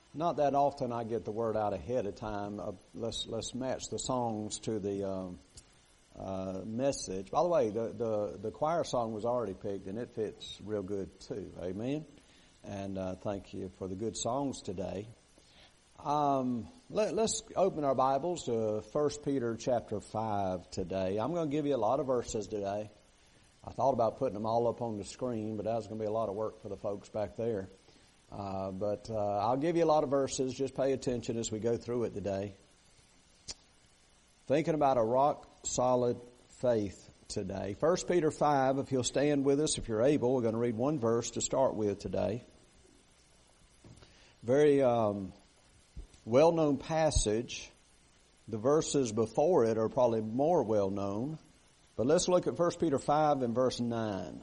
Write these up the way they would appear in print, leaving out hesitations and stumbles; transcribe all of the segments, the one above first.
Not that often I get the word out ahead of time. Let's match the songs to the message. By the way, the choir song was already picked, and it fits real good too. Amen. And thank you for the good songs today. Let's open our Bibles to 1 Peter chapter 5 today. I'm going to give you a lot of verses today. I thought about putting them all up on the screen, but that was going to be a lot of work for the folks back there. But I'll give you a lot of verses. Just pay attention as we go through it today. Thinking about a rock-solid faith today. 1 Peter 5, if you'll stand with us, if you're able, we're going to read one verse to start with today. Very well-known passage. The verses before it are probably more well-known. But let's look at 1 Peter 5 and verse 9.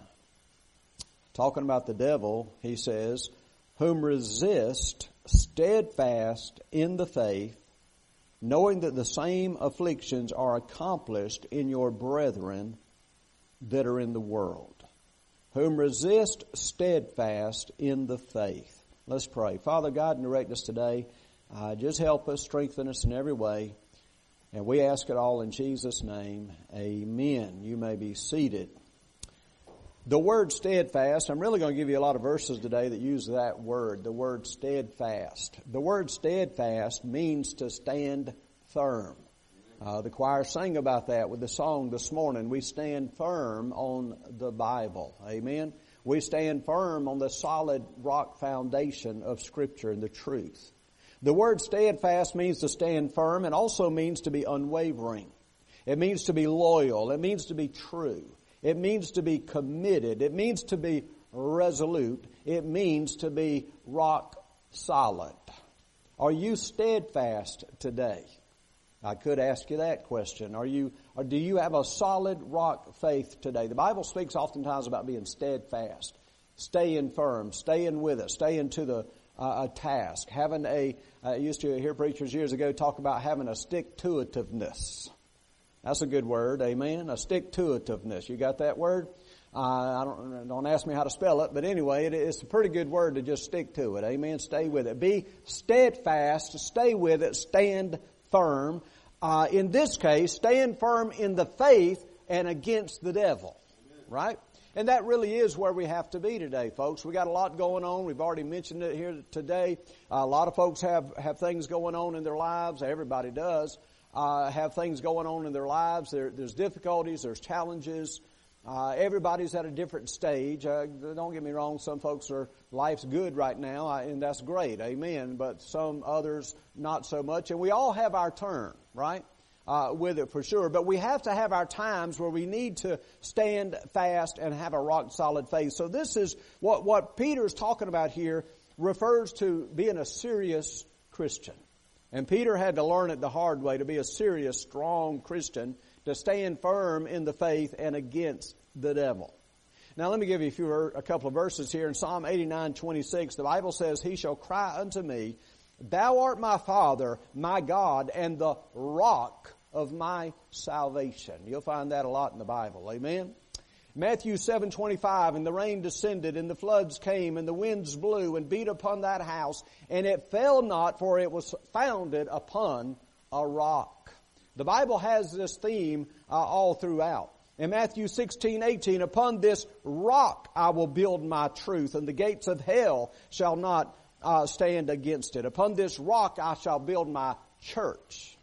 Talking about the devil, he says, whom resist steadfast in the faith, knowing that the same afflictions are accomplished in your brethren that are in the world. Whom resist steadfast in the faith. Let's pray. Father God, direct us today. Just help us, strengthen us in every way. And we ask it all in Jesus' name. Amen. You may be seated. The word steadfast, I'm really going to give you a lot of verses today that use that word, the word steadfast. The word steadfast means to stand firm. The choir sang about that with the song this morning. We stand firm on the Bible. Amen. We stand firm on the solid rock foundation of Scripture and the truth. The word steadfast means to stand firm and also means to be unwavering. It means to be loyal. It means to be true. It means to be committed. It means to be resolute. It means to be rock solid. Are you steadfast today? I could ask you that question. Do you have a solid rock faith today? The Bible speaks oftentimes about being steadfast, staying firm, staying with it, staying to a task. I used to hear preachers years ago talk about having a stick-to-itiveness. That's a good word, amen. A stick-to-itiveness. You got that word? Don't ask me how to spell it, but anyway, it's a pretty good word to just stick to it, amen. Stay with it. Be steadfast, stay with it, stand firm. In this case, stand firm in the faith and against the devil, right? And that really is where we have to be today, folks. We got a lot going on. We've already mentioned it here today. A lot of folks have things going on in their lives. Everybody does. Have things going on in their lives. There's difficulties, there's challenges. Everybody's at a different stage. Don't get me wrong, some folks life's good right now, and that's great, amen. But some others, not so much. And we all have our turn, right? With it for sure. But we have to have our times where we need to stand fast and have a rock solid faith. So this is what Peter's talking about here refers to being a serious Christian. And Peter had to learn it the hard way to be a serious, strong Christian, to stand firm in the faith and against the devil. Now let me give you a couple of verses here. In Psalm 89:26, the Bible says, he shall cry unto me, thou art my Father, my God, and the rock of my salvation. You'll find that a lot in the Bible. Amen. Matthew 7:25, and the rain descended, and the floods came, and the winds blew and beat upon that house, and it fell not, for it was founded upon a rock. The Bible has this theme all throughout. In Matthew 16:18, upon this rock I will build my truth, and the gates of hell shall not stand against it. Upon this rock I shall build my church.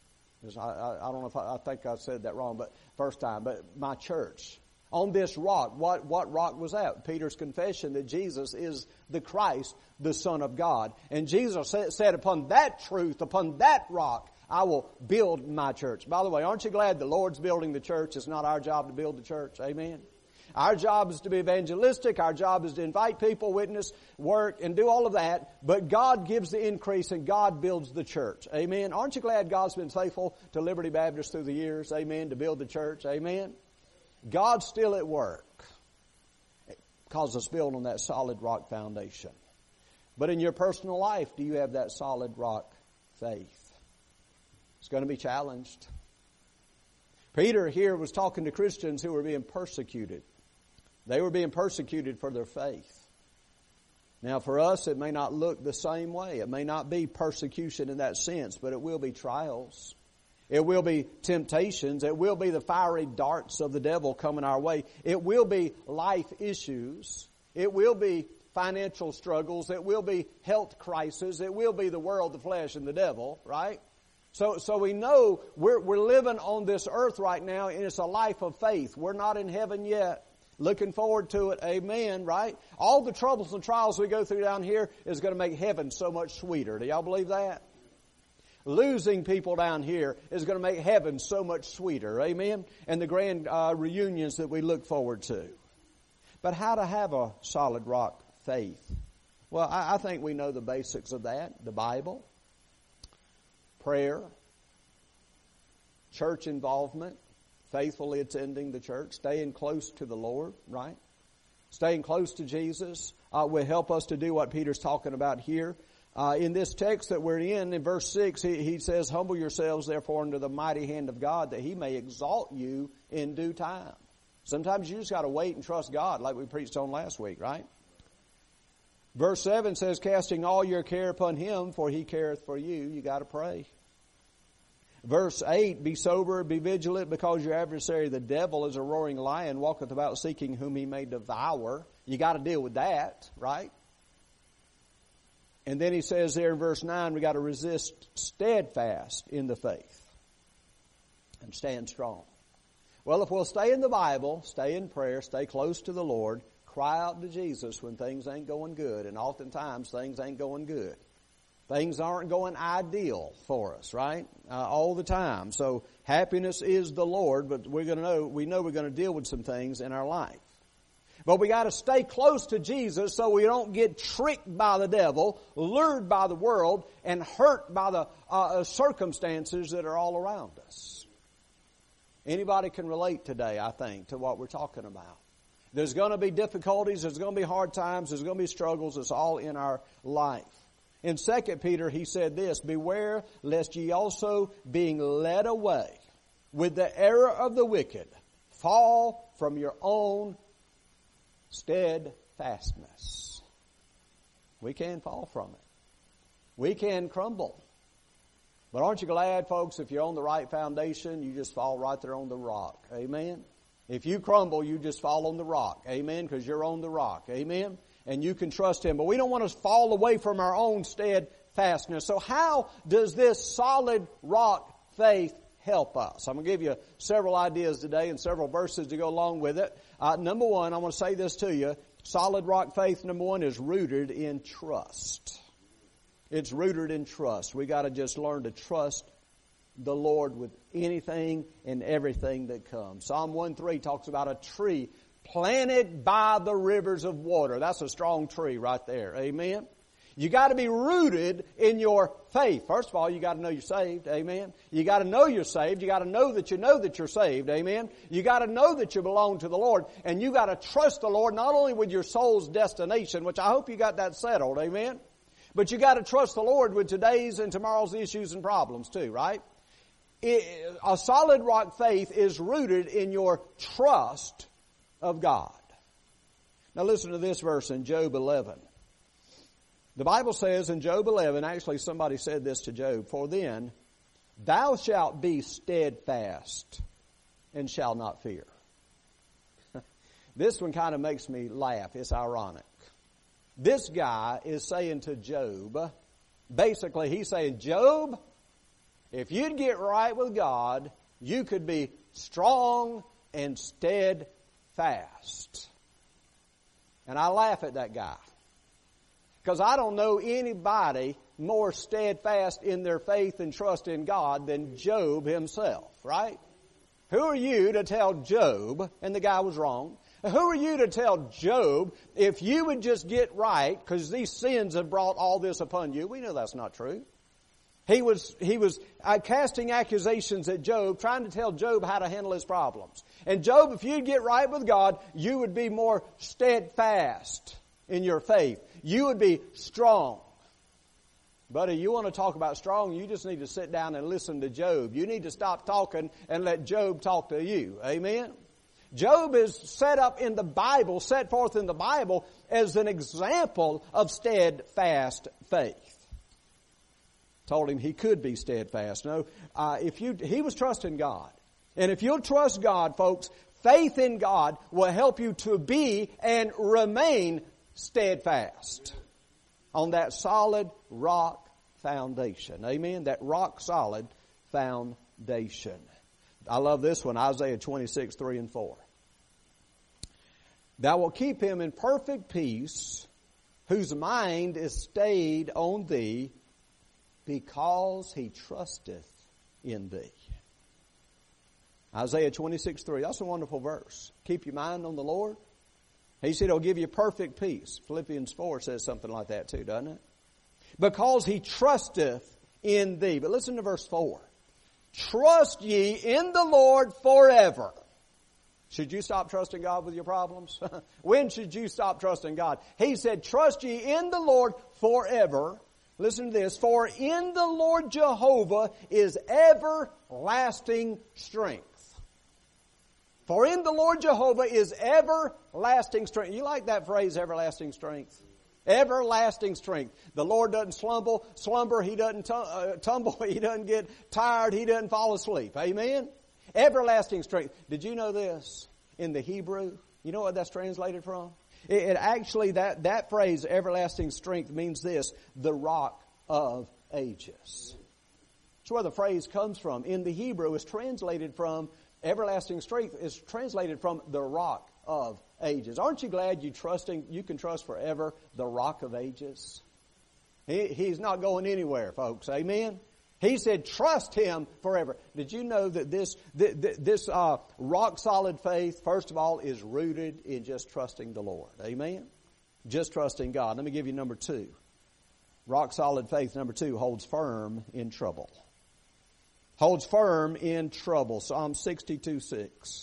I don't know if I think I said that wrong, but first time, but my church. On this rock. What rock was that? Peter's confession that Jesus is the Christ, the Son of God. And Jesus said, upon that truth, upon that rock, I will build my church. By the way, aren't you glad the Lord's building the church? It's not our job to build the church. Amen. Our job is to be evangelistic. Our job is to invite people, witness, work, and do all of that. But God gives the increase and God builds the church. Amen. Aren't you glad God's been faithful to Liberty Baptist through the years? Amen. To build the church. Amen. God's still at work because it's built on that solid rock foundation. But in your personal life, do you have that solid rock faith? It's going to be challenged. Peter here was talking to Christians who were being persecuted. They were being persecuted for their faith. Now for us, it may not look the same way. It may not be persecution in that sense, but it will be trials. It will be temptations. It will be the fiery darts of the devil coming our way. It will be life issues. It will be financial struggles. It will be health crises. It will be the world, the flesh, and the devil, right? So we know we're living on this earth right now, and it's a life of faith. We're not in heaven yet. Looking forward to it. Amen, right? All the troubles and trials we go through down here is going to make heaven so much sweeter. Do y'all believe that? Losing people down here is going to make heaven so much sweeter. Amen? And the grand reunions that we look forward to. But how to have a solid rock faith? Well, I think we know the basics of that. The Bible, prayer, church involvement, faithfully attending the church, staying close to the Lord, right? Staying close to Jesus will help us to do what Peter's talking about here. In this text that we're in verse 6, he says, "Humble yourselves, therefore, under the mighty hand of God, that He may exalt you in due time." Sometimes you just got to wait and trust God, like we preached on last week, right? Verse 7 says, "Casting all your care upon Him, for He careth for you." You got to pray. Verse 8, "Be sober, be vigilant, because your adversary, the devil, is a roaring lion, walketh about seeking whom he may devour." You got to deal with that, right? And then he says there in verse 9, we got to resist steadfast in the faith and stand strong. Well, if we'll stay in the Bible, stay in prayer, stay close to the Lord, cry out to Jesus when things ain't going good, and oftentimes things ain't going good. Things aren't going ideal for us, right? All the time. So happiness is the Lord, but we know we're going to deal with some things in our life. But we got to stay close to Jesus so we don't get tricked by the devil, lured by the world, and hurt by the circumstances that are all around us. Anybody can relate today, I think, to what we're talking about. There's going to be difficulties, there's going to be hard times, there's going to be struggles. It's all in our life. In 2 Peter, he said this, "Beware lest ye also, being led away with the error of the wicked, fall from your own steadfastness." We can fall from it. We can crumble. But aren't you glad, folks, if you're on the right foundation, you just fall right there on the rock. Amen? If you crumble, you just fall on the rock. Amen? Because you're on the rock. Amen? And you can trust Him. But we don't want to fall away from our own steadfastness. So how does this solid rock faith help us? I'm going to give you several ideas today and several verses to go along with it. Number one, I want to say this to you. Solid rock faith, number one, is rooted in trust. It's rooted in trust. We got to just learn to trust the Lord with anything and everything that comes. Psalm 1:3 talks about a tree planted by the rivers of water. That's a strong tree right there. Amen? You got to be rooted in your faith. First of all, you got to know you're saved. Amen? You got to know you're saved. You got to know that you're saved. Amen? You got to know that you belong to the Lord. And you got to trust the Lord not only with your soul's destination, which I hope you got that settled. Amen? But you got to trust the Lord with today's and tomorrow's issues and problems too, right? A solid rock faith is rooted in your trust of God. Now listen to this verse in Job 11. The Bible says in Job 11, actually somebody said this to Job, "For then thou shalt be steadfast and shalt not fear." This one kind of makes me laugh. It's ironic. This guy is saying to Job, basically he's saying, Job, if you'd get right with God, you could be strong and steadfast. And I laugh at that guy. Because I don't know anybody more steadfast in their faith and trust in God than Job himself, right? Who are you to tell Job, and the guy was wrong, who are you to tell Job, if you would just get right, because these sins have brought all this upon you? We know that's not true. He was casting accusations at Job, trying to tell Job how to handle his problems. And Job, if you'd get right with God, you would be more steadfast in your faith. You would be strong. Buddy, you want to talk about strong, you just need to sit down and listen to Job. You need to stop talking and let Job talk to you. Amen? Job is set forth in the Bible as an example of steadfast faith. Told him he could be steadfast. No, he was trusting God. And if you'll trust God, folks, faith in God will help you to be and remain steadfast on that solid rock foundation. Amen? That rock solid foundation. I love this one, Isaiah 26, 3 and 4. Thou wilt keep him in perfect peace, whose mind is stayed on thee, because he trusteth in thee. Isaiah 26, 3. That's a wonderful verse. Keep your mind on the Lord. He said he'll give you perfect peace. Philippians 4 says something like that too, doesn't it? Because he trusteth in thee. But listen to verse 4. Trust ye in the Lord forever. Should you stop trusting God with your problems? When should you stop trusting God? He said, trust ye in the Lord forever. Listen to this. For in the Lord Jehovah is everlasting strength. For in the Lord Jehovah is everlasting strength. You like that phrase, everlasting strength? Everlasting strength. The Lord doesn't slumber. He doesn't tumble. He doesn't get tired. He doesn't fall asleep. Amen? Everlasting strength. Did you know this? In the Hebrew, you know what that's translated from? It actually, that phrase, everlasting strength, means this: the rock of ages. That's where the phrase comes from. In the Hebrew, it's translated from, everlasting strength is translated from the rock of ages. Aren't you glad you can trust forever the rock of ages? He's not going anywhere, folks. Amen? He said, trust Him forever. Did you know that this rock-solid faith, first of all, is rooted in just trusting the Lord? Amen? Just trusting God. Let me give you number 2. Rock-solid faith, number 2, holds firm in trouble. Holds firm in trouble. Psalm 62:6.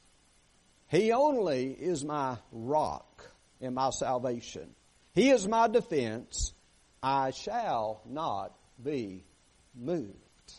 He only is my rock and my salvation. He is my defense. I shall not be moved.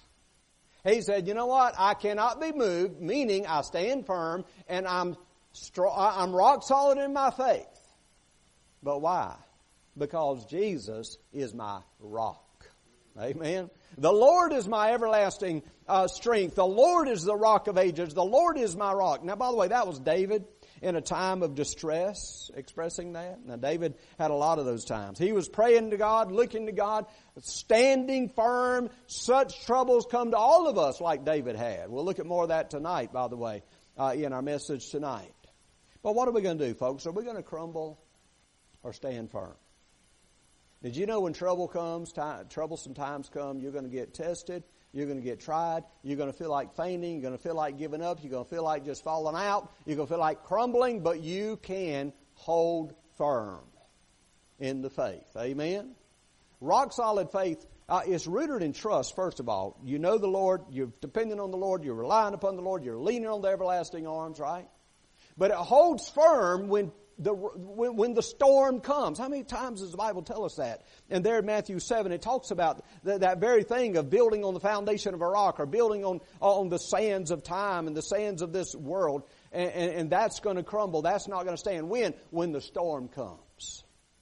He said, you know what? I cannot be moved, meaning I stand firm and I'm rock solid in my faith. But why? Because Jesus is my rock. Amen. The Lord is my everlasting strength. The Lord is the rock of ages. The Lord is my rock. Now, by the way, that was David in a time of distress, expressing that. Now, David had a lot of those times. He was praying to God, looking to God, standing firm. Such troubles come to all of us like David had. We'll look at more of that tonight, by the way, in our message tonight. But what are we going to do, folks? Are we going to crumble or stand firm? Did you know when trouble comes, troublesome times come, you're going to get tested, you're going to get tried, you're going to feel like fainting, you're going to feel like giving up, you're going to feel like just falling out, you're going to feel like crumbling, but you can hold firm in the faith. Amen? Rock-solid faith is rooted in trust, first of all. You know the Lord, you're depending on the Lord, you're relying upon the Lord, you're leaning on the everlasting arms, right? But it holds firm when the storm comes. How many times does the Bible tell us that? And there in Matthew 7, it talks about that very thing of building on the foundation of a rock, or building on the sands of time and the sands of this world. And that's going to crumble. That's not going to stand. When the storm comes.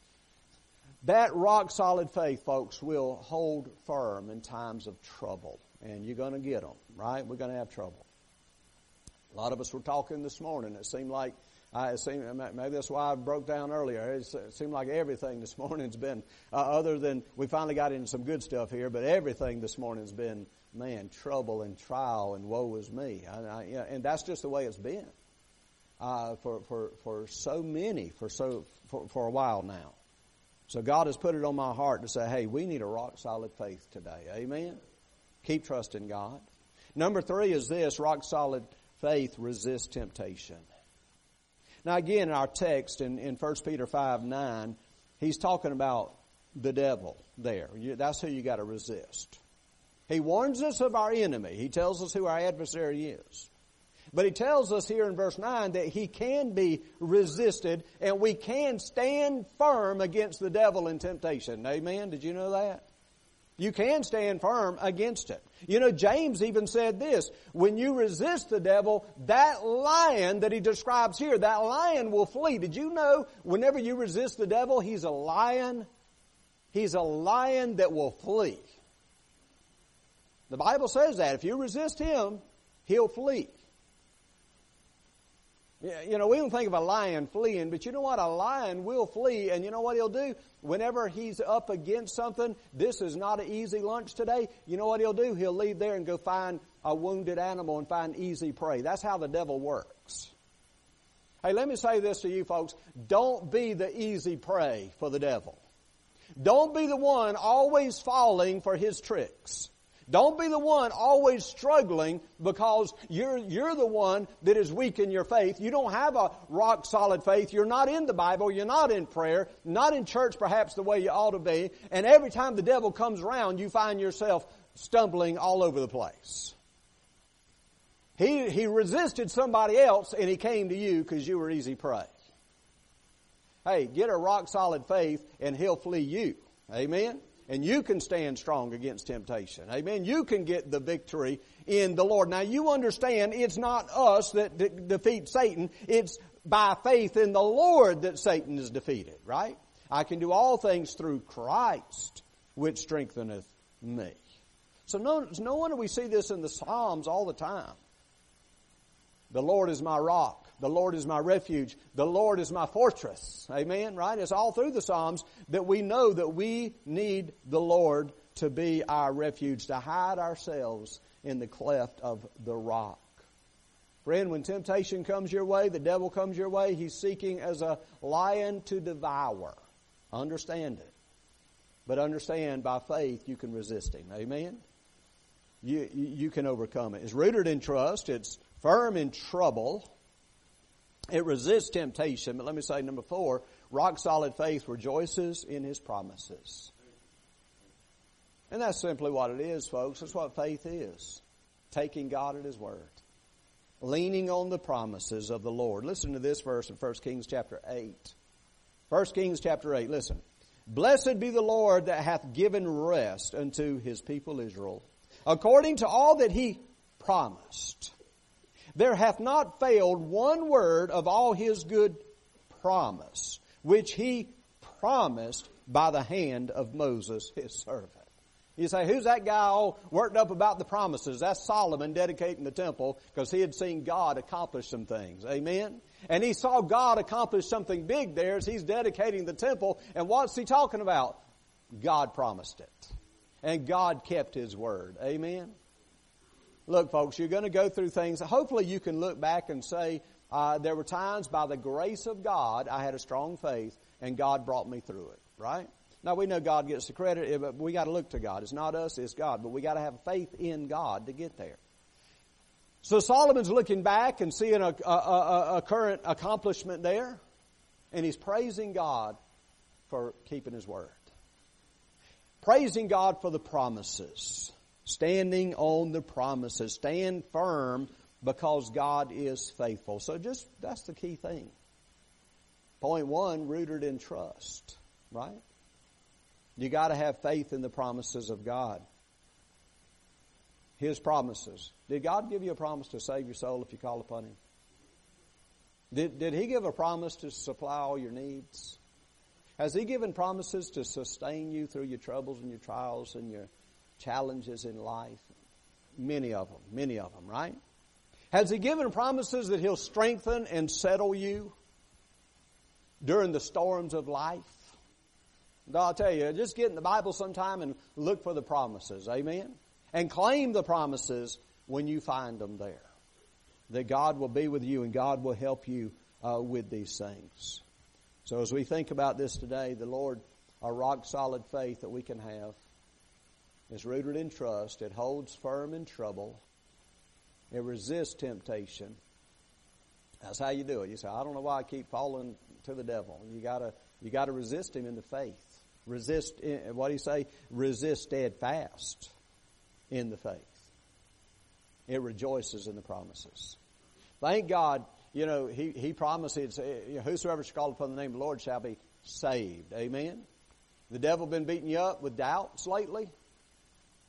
That rock-solid faith, folks, will hold firm in times of trouble. And you're going to get them, right? We're going to have trouble. A lot of us were talking this morning. It seemed like maybe that's why I broke down earlier. It seemed like everything this morning's been, other than we finally got into some good stuff here, but everything this morning's been, man, trouble and trial and woe is me. And that's just the way it's been for so many, for a while now. So God has put it on my heart to say, hey, we need a rock-solid faith today. Amen? Keep trusting God. Number 3 is this: rock-solid faith resists temptation. Now again, in our text in 1 Peter 5:9, he's talking about the devil there. That's who you got to resist. He warns us of our enemy. He tells us who our adversary is. But he tells us here in verse 9 that he can be resisted and we can stand firm against the devil in temptation. Amen? Did you know that? You can stand firm against it. You know, James even said this, when you resist the devil, that lion that he describes here, that lion will flee. Did you know whenever you resist the devil, he's a lion? He's a lion that will flee. The Bible says that. If you resist him, he'll flee. You know, we don't think of a lion fleeing, but you know what? A lion will flee, and you know what he'll do? Whenever he's up against something, this is not an easy lunch today, you know what he'll do? He'll leave there and go find a wounded animal and find easy prey. That's how the devil works. Hey, let me say this to you folks. Don't be the easy prey for the devil. Don't be the one always falling for his tricks. Don't be the one always struggling because you're the one that is weak in your faith. You don't have a rock solid faith. You're not in the Bible. You're not in prayer. Not in church perhaps the way you ought to be. And every time the devil comes around, you find yourself stumbling all over the place. He resisted somebody else and he came to you because you were easy prey. Hey, get a rock solid faith and he'll flee you. Amen? And you can stand strong against temptation. Amen. You can get the victory in the Lord. Now you understand it's not us that defeat Satan. It's by faith in the Lord that Satan is defeated, right? I can do all things through Christ, which strengtheneth me. So no wonder we see this in the Psalms all the time. The Lord is my rock. The Lord is my refuge. The Lord is my fortress. Amen, right? It's all through the Psalms that we know that we need the Lord to be our refuge, to hide ourselves in the cleft of the rock. Friend, when temptation comes your way, the devil comes your way, he's seeking as a lion to devour. Understand it. But understand by faith you can resist him. Amen? You can overcome it. It's rooted in trust. It's firm in trouble. It resists temptation. But let me say, number 4, rock-solid faith rejoices in his promises. And that's simply what it is, folks. That's what faith is. Taking God at his word. Leaning on the promises of the Lord. Listen to this verse in 1 Kings chapter 8. 1 Kings chapter 8, listen. Blessed be the Lord that hath given rest unto his people Israel, according to all that he promised. There hath not failed one word of all his good promise, which he promised by the hand of Moses his servant. You say, who's that guy all worked up about the promises? That's Solomon dedicating the temple because he had seen God accomplish some things. Amen? And he saw God accomplish something big there as he's dedicating the temple. And what's he talking about? God promised it. And God kept his word. Amen? Look, folks, you're going to go through things. Hopefully you can look back and say, there were times by the grace of God, I had a strong faith, and God brought me through it, right? Now, we know God gets the credit, but we got to look to God. It's not us, it's God. But we got to have faith in God to get there. So Solomon's looking back and seeing a current accomplishment there, and he's praising God for keeping his word. Praising God for the promises. Standing on the promises. Stand firm because God is faithful. So that's the key thing. Point 1, rooted in trust. Right? You got to have faith in the promises of God. His promises. Did God give you a promise to save your soul if you call upon him? Did he give a promise to supply all your needs? Has he given promises to sustain you through your troubles and your trials and your challenges in life? Many of them, right? Has he given promises that he'll strengthen and settle you during the storms of life? I'll tell you, just get in the Bible sometime and look for the promises. Amen? And claim the promises when you find them there. That God will be with you and God will help you with these things. So as we think about this today, the Lord, a rock-solid faith that we can have, is rooted in trust. It holds firm in trouble. It resists temptation. That's how you do it. You say, I don't know why I keep falling to the devil. You got to resist him in the faith. Resist, what do you say? Resist steadfast in the faith. It rejoices in the promises. Thank God, he promises, whosoever shall call upon the name of the Lord shall be saved. Amen? The devil been beating you up with doubts lately?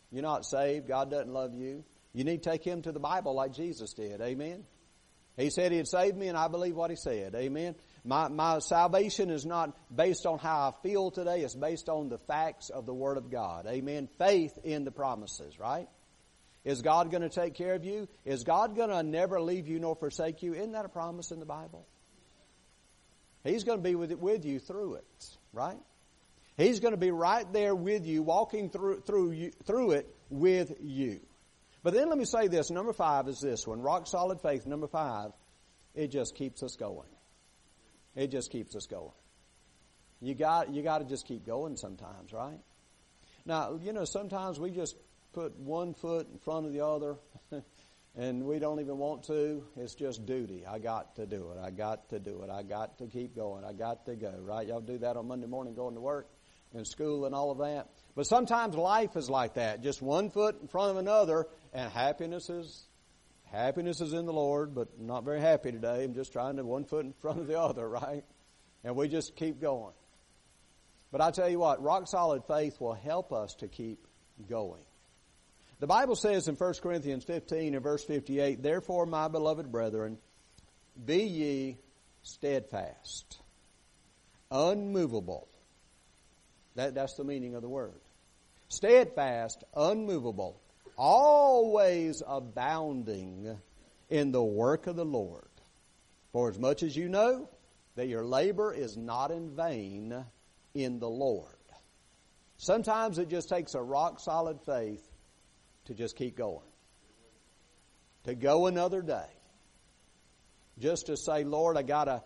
You're not saved. God doesn't love you. You need to take Him to the Bible like Jesus did. Amen. He said He'd save me, and I believe what He said. Amen. My salvation is not based on how I feel today. It's based on the facts of the Word of God. Amen. Faith in the promises, right? Is God going to take care of you? Is God going to never leave you nor forsake you? Isn't that a promise in the Bible? He's going to be with you through it, right? He's going to be right there with you, walking through it with you. But then let me say this. Number 5 is this one. Rock solid faith, number 5, it just keeps us going. It just keeps us going. You got to just keep going sometimes, right? Now, sometimes we just put one foot in front of the other and we don't even want to. It's just duty. I got to do it. I got to do it. I got to keep going. I got to go, right? Y'all do that on Monday morning going to work and school and all of that. But sometimes life is like that. Just one foot in front of another, and happiness is in the Lord, but I'm not very happy today. I'm just trying to one foot in front of the other, right? And we just keep going. But I tell you what, rock solid faith will help us to keep going. The Bible says in 1 Corinthians 15 and verse 58, "Therefore, my beloved brethren, be ye steadfast, unmovable." That's the meaning of the word. Steadfast, unmovable, always abounding in the work of the Lord. For as much as you know that your labor is not in vain in the Lord. Sometimes it just takes a rock solid faith to just keep going. To go another day. Just to say, Lord, I gotta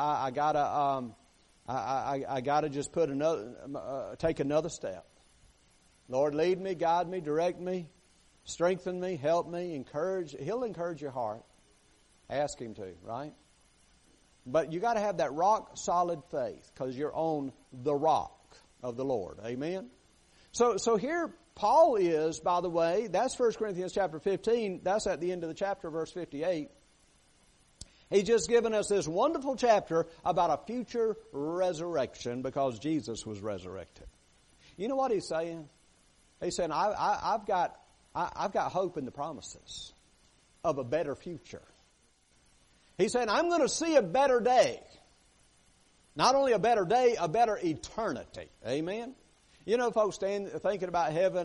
just take another step. Lord, lead me, guide me, direct me, strengthen me, help me, encourage. He'll encourage your heart. Ask Him to, right? But you got to have that rock solid faith because you're on the rock of the Lord. Amen? So here Paul is, by the way, that's 1 Corinthians chapter 15. That's at the end of the chapter, verse 58. He's just given us this wonderful chapter about a future resurrection because Jesus was resurrected. You know what he's saying? He's saying, I've got hope in the promises of a better future. He's saying, I'm going to see a better day. Not only a better day, a better eternity. Amen? You know, folks thinking about heaven,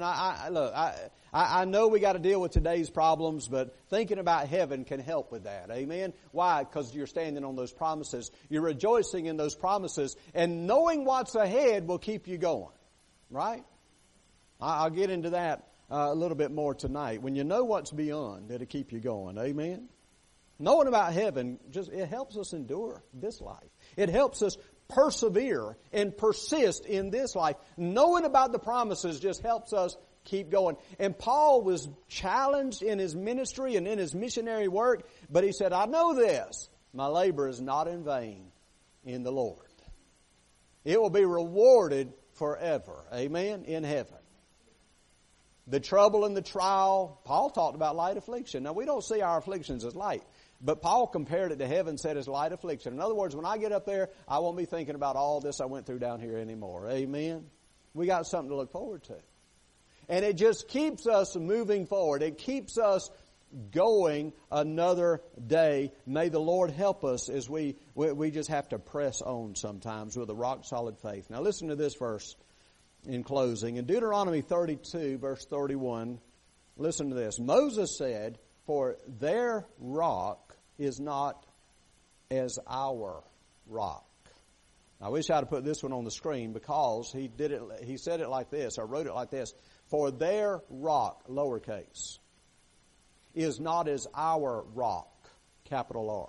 I know we got to deal with today's problems, but thinking about heaven can help with that. Amen? Why? Because you're standing on those promises. You're rejoicing in those promises, and knowing what's ahead will keep you going. Right? I'll get into that a little bit more tonight. When you know what's beyond, it'll keep you going. Amen? Knowing about heaven, it helps us endure this life. It helps us persevere and persist in this life. Knowing about the promises just helps us keep going. And Paul was challenged in his ministry and in his missionary work, but he said, I know this, my labor is not in vain in the Lord. It will be rewarded forever. Amen? In heaven. The trouble and the trial, Paul talked about light affliction. Now we don't see our afflictions as light. But Paul compared it to heaven, said it's light affliction. In other words, when I get up there, I won't be thinking about all this I went through down here anymore. Amen? We got something to look forward to. And it just keeps us moving forward. It keeps us going another day. May the Lord help us as we just have to press on sometimes with a rock-solid faith. Now listen to this verse in closing. In Deuteronomy 32, verse 31, listen to this. Moses said, for their rock is not as our rock. I wish I'd have put this one on the screen because he said it like this, or wrote it like this. For their rock, lowercase, is not as our rock, capital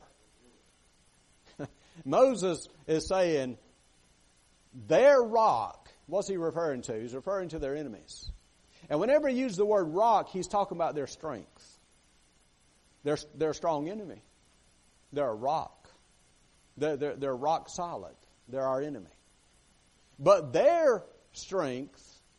R. Moses is saying their rock, what's he referring to? He's referring to their enemies. And whenever he uses the word rock, he's talking about their strength. They're a strong enemy. They're a rock. They're rock solid. They're our enemy. But their strength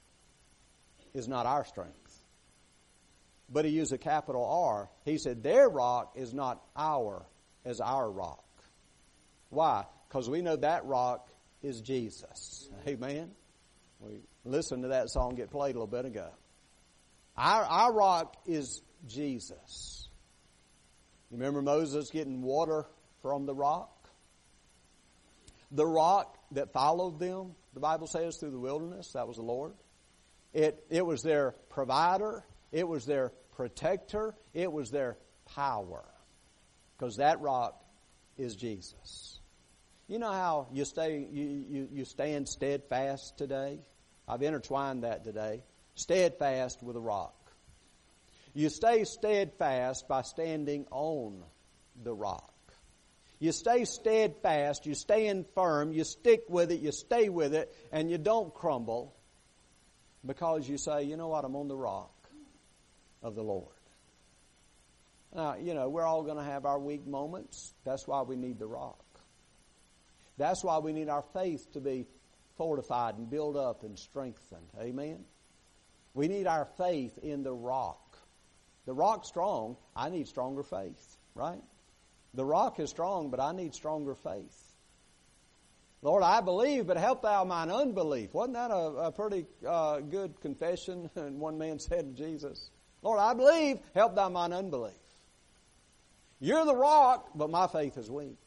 is not our strength. But he used a capital R. He said their rock is not our rock. Why? Because we know that rock is Jesus. Amen? We listened to that song get played a little bit ago. Our rock is Jesus. You remember Moses getting water from the rock? The rock that followed them, the Bible says, through the wilderness, that was the Lord. It was their provider. It was their protector. It was their power. Because that rock is Jesus. You know how you stand steadfast today? I've intertwined that today. Steadfast with a rock. You stay steadfast by standing on the rock. You stay steadfast, you stand firm, you stick with it, you stay with it, and you don't crumble because you say, you know what, I'm on the rock of the Lord. Now, we're all going to have our weak moments. That's why we need the rock. That's why we need our faith to be fortified and built up and strengthened. Amen? We need our faith in the rock. The rock's strong. I need stronger faith, right? The rock is strong, but I need stronger faith. Lord, I believe, but help thou mine unbelief. Wasn't that a pretty good confession? And one man said to Jesus, Lord, I believe, help thou mine unbelief. You're the rock, but my faith is weak.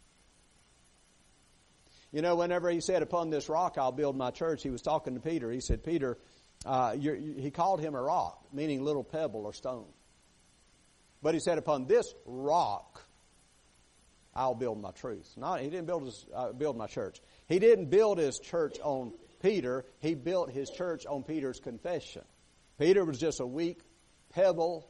Whenever he said, upon this rock I'll build my church, he was talking to Peter. He said, Peter, he called him a rock, meaning little pebble or stone. But he said, upon this rock I'll build my truth. No, he didn't build my church. He didn't build his church on Peter. He built his church on Peter's confession. Peter was just a weak pebble,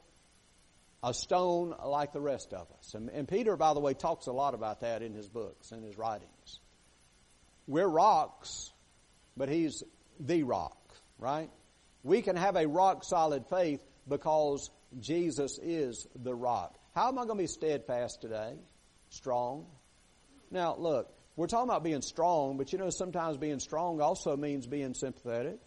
a stone like the rest of us. And Peter, by the way, talks a lot about that in his books and his writings. We're rocks, but he's the rock, right? We can have a rock-solid faith because Jesus is the rock. How am I going to be steadfast today? Strong. Now, look, we're talking about being strong, but sometimes being strong also means being sympathetic,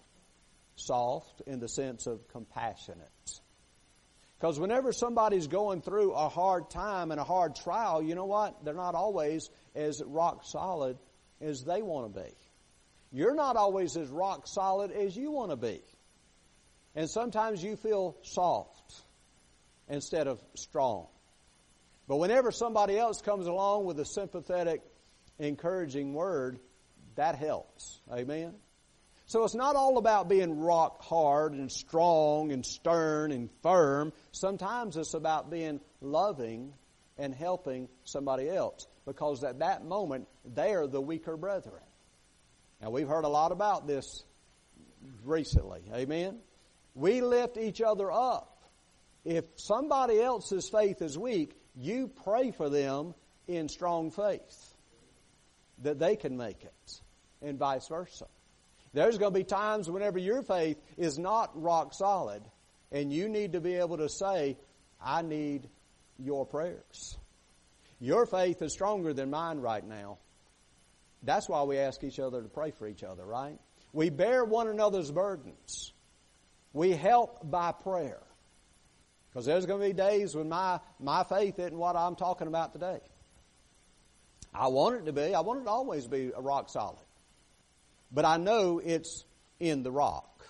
soft in the sense of compassionate. Because whenever somebody's going through a hard time and a hard trial, you know what? They're not always as rock solid as they want to be. You're not always as rock solid as you want to be. And sometimes you feel soft instead of strong. But whenever somebody else comes along with a sympathetic, encouraging word, that helps. Amen? So it's not all about being rock hard and strong and stern and firm. Sometimes it's about being loving and helping somebody else. Because at that moment, they are the weaker brethren. Now, we've heard a lot about this recently. Amen? We lift each other up. If somebody else's faith is weak, you pray for them in strong faith that they can make it, and vice versa. There's going to be times whenever your faith is not rock solid, and you need to be able to say, I need your prayers. Your faith is stronger than mine right now. That's why we ask each other to pray for each other, right? We bear one another's burdens. We help by prayer. Because there's going to be days when my faith isn't what I'm talking about today. I want it to be. I want it to always be a rock solid. But I know it's in the rock.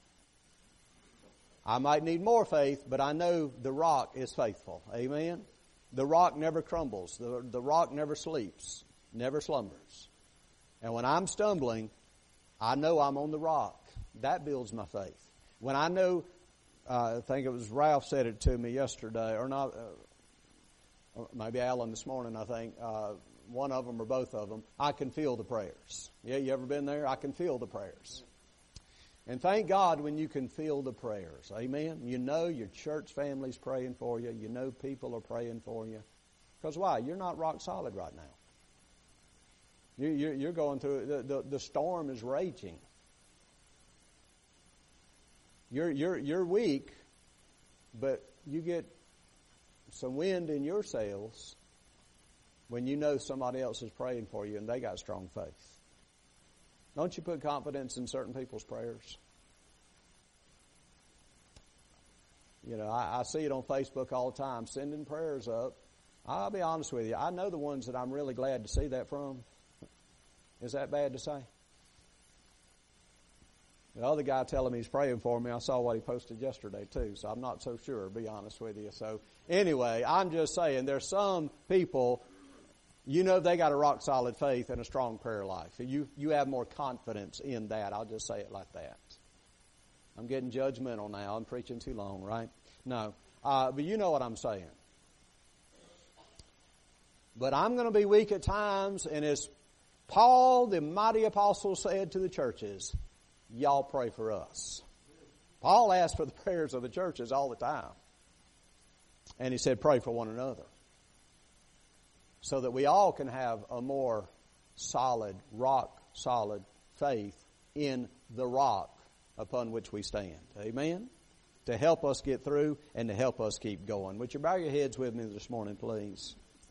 I might need more faith, but I know the rock is faithful. Amen? The rock never crumbles. The rock never sleeps, never slumbers. And when I'm stumbling, I know I'm on the rock. That builds my faith. When I know, I think it was Ralph said it to me yesterday, or not, maybe Alan this morning, I think, one of them or both of them, I can feel the prayers. Yeah, you ever been there? I can feel the prayers. And thank God when you can feel the prayers. Amen? You know your church family's praying for you. You know people are praying for you. Because why? You're not rock solid right now. You're going through, the storm is raging. You're weak, but you get some wind in your sails when you know somebody else is praying for you and they got strong faith. Don't you put confidence in certain people's prayers? I see it on Facebook all the time, sending prayers up. I'll be honest with you. I know the ones that I'm really glad to see that from. Is that bad to say? The other guy telling me he's praying for me, I saw what he posted yesterday too, so I'm not so sure, to be honest with you. So anyway, I'm just saying there's some people, you know, they got a rock solid faith and a strong prayer life. You have more confidence in that. I'll just say it like that. I'm getting judgmental now. I'm preaching too long, right? No. But you know what I'm saying. But I'm going to be weak at times, and as Paul, the mighty apostle, said to the churches, y'all pray for us. Paul asked for the prayers of the churches all the time. And he said, pray for one another. So that we all can have a more solid, rock-solid faith in the rock upon which we stand. Amen? To help us get through and to help us keep going. Would you bow your heads with me this morning, please?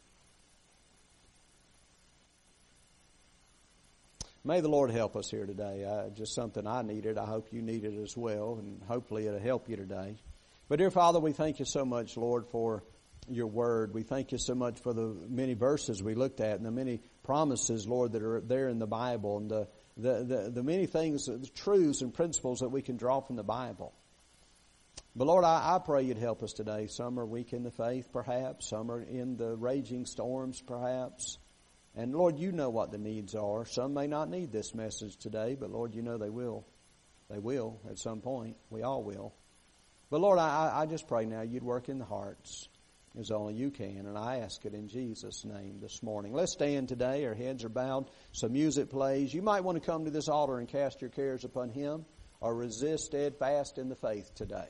May the Lord help us here today. Just something I needed. I hope you need it as well, and hopefully it'll help you today. But dear Father, we thank you so much, Lord, for your word. We thank you so much for the many verses we looked at and the many promises, Lord, that are there in the Bible, and the many things, the truths and principles that we can draw from the Bible. But Lord, I pray you'd help us today. Some are weak in the faith, perhaps. Some are in the raging storms, perhaps. And Lord, you know what the needs are. Some may not need this message today, but Lord, you know they will. They will at some point. We all will. But Lord, I just pray now you'd work in the hearts as only you can. And I ask it in Jesus' name this morning. Let's stand today. Our heads are bowed. Some music plays. You might want to come to this altar and cast your cares upon him, or resist steadfast in the faith today.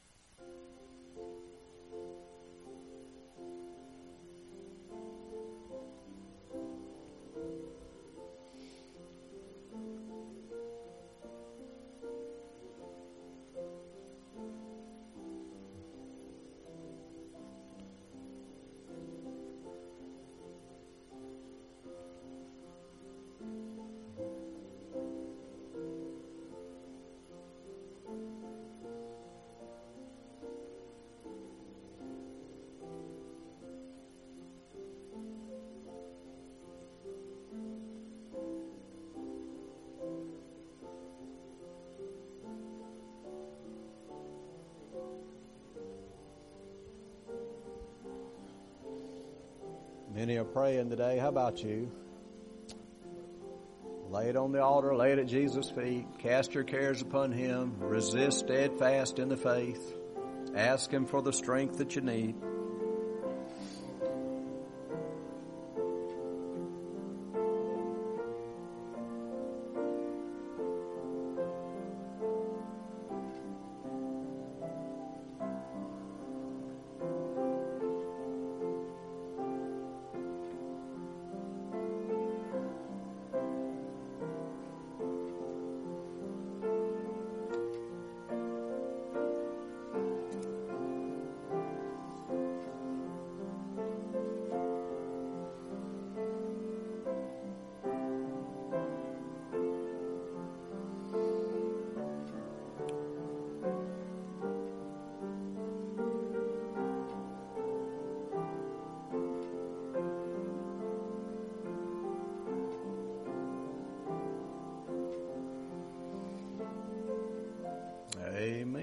Many are praying today. How about you? Lay it on the altar. Lay it at Jesus' feet. Cast your cares upon him. Resist steadfast in the faith. Ask him for the strength that you need.